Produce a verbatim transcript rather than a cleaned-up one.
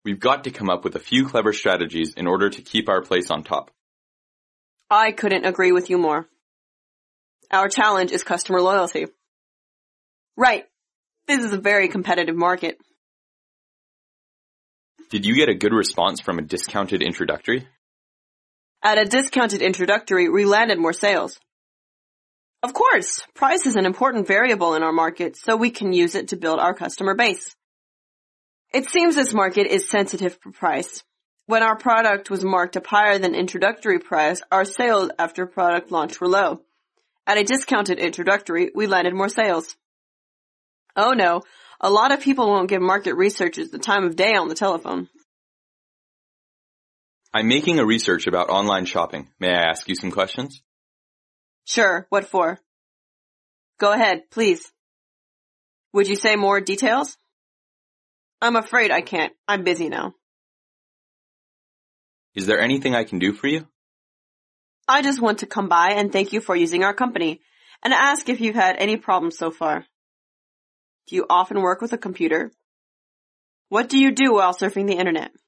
We've got to come up with a few clever strategies in order to keep our place on top. I couldn't agree with you more. Our challenge is customer loyalty. Right. This is a very competitive market. Did you get a good response from a discounted introductory? At a discounted introductory, we landed more sales. Of course, price is an important variable in our market, so we can use it to build our customer base. It seems this market is sensitive for price. When our product was marked up higher than introductory price, our sales after product launch were low. At a discounted introductory, we landed more sales. Oh no, a lot of people won't give market researchers the time of day on the telephone. I'm making a research about online shopping. May I ask you some questions? Sure, what for? Go ahead, please. Would you say more details? I'm afraid I can't. I'm busy now. Is there anything I can do for you? I just want to come by and thank you for using our company, and ask if you've had any problems so far. Do you often work with a computer? What do you do while surfing the internet?